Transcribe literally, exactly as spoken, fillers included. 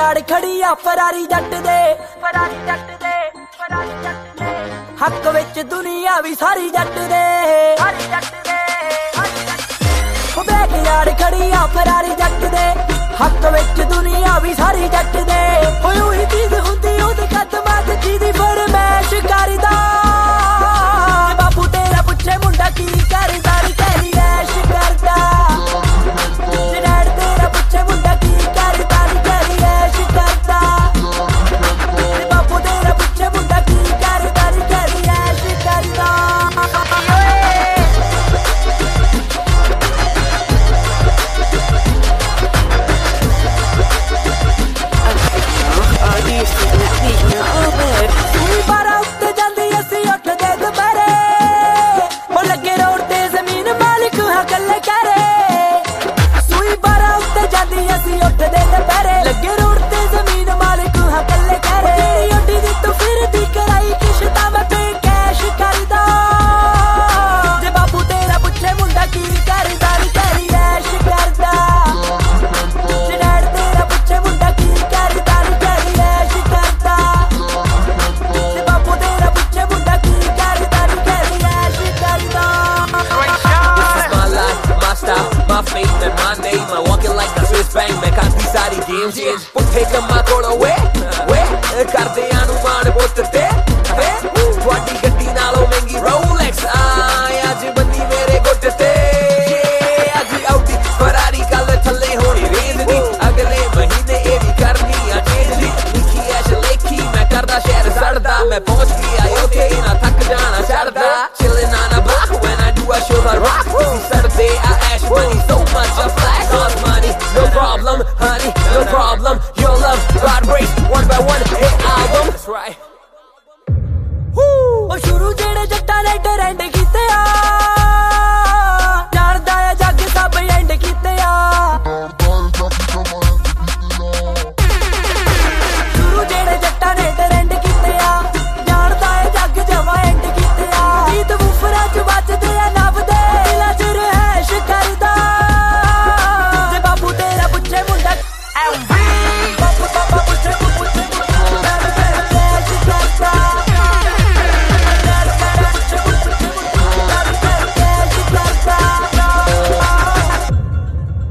Backyard खड़ी आ Ferrari जट दे फरारी जट दे फरारी जट दे हक विच दुनिया भी सारी जट दे सारी जट दे बैकयार्ड खड़ी आ फरारी जट दे हक विच दुनिया भी सारी जट दे होई ओही चीज हुंदी ओदे कदमां ते जिहदी फरमैश करदा बापू तेरा पुछे मुंडा की करदा नी कहनी ऐश करदा डैड तेरा पुछे मुंडा की करदा नी कहनी ऐश करदा बापू तेरा पुछे मुंडा की करदा नी कहनी ऐश करदा बारा उत्ते जांदी असी उठदे दुपहरे ओ लगे रोड ते जमीन मालिक हां गल्ले करे सूई बारा उत्ते जांदी असी उठदे दुपहरे लगे रोड ते जमीन मालिक हां गल्ले करे तेरी ओडी दी तू फिर दी कराई किश्ता मैं पे कैश करदा जे बापू तेरा पुछे मुंडा की करदा नी कहनी ऐश करदा जे डैड तेरा पुछे मुंडा की करदा नी कहनी ऐश करदा जे बापू तेरा पुछे मुंडा की करदा नी कहनी ऐश करदा This is my life, my style, my faith and my name. I'm walking like a Swiss bank, मैं खाती सारी गेम चेंज पुट्ठे कम्मा कोलों वे वे करदे आनू मान पुत्त ते वे तुहाडी गड्डी नालों महंगी रोलेक्स आय अज बंदी मेरे गुट ते अज आउटी फरारी कल थल्ले होनी रेंज दी अगले महीने ए भी करनी आ चेंज दी लिखी ऐश लेखी मैं करदा शहर सड़दा मैं पहुंच गया ओके ना थक जाना छड़दा chilling on a block when I do a show I rock किसी सर दे I ash money so